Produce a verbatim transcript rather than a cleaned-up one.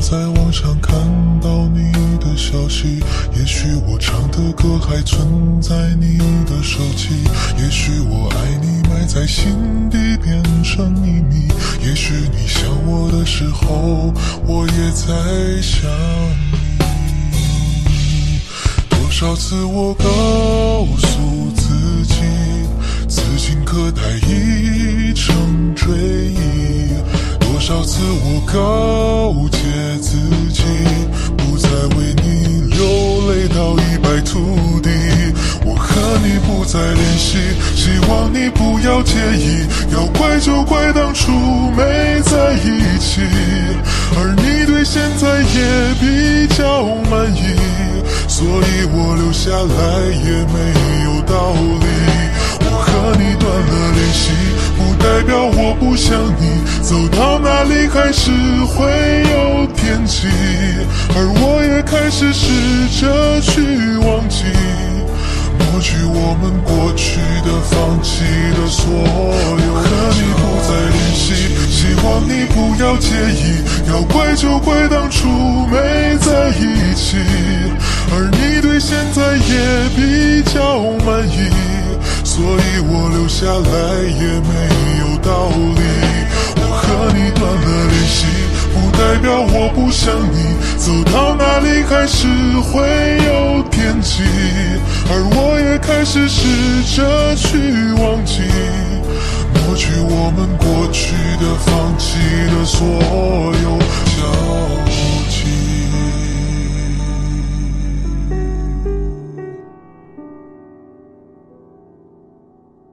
在网上看到你的消息，也许我唱的歌还存在你的手机，也许我爱你埋在心底变成秘密，也许你想我的时候，我也在想你。多少次我告诉自己，此情可待已成追忆，多少次我告诫自己，不再为你流泪到一败涂地。我和你不再联系，希望你不要介意，要怪就怪当初没在一起，而你对现在也比较满意，所以我留下来也没有道理。我和你断了联系，不代表我不想你，走到哪里还是会有惦记，而我也开始试着去忘记，抹去我们过去的放弃的所有。和你不再联系，希望你不要介意，要怪就怪当初没在一起，而你对现在也比较满意，所以我留下来也没有道理。我和你断了联系，不代表我不想你，走到哪里还是会有惦记，而我也开始试着去忘记，抹去我们过去的放弃的所有骄傲。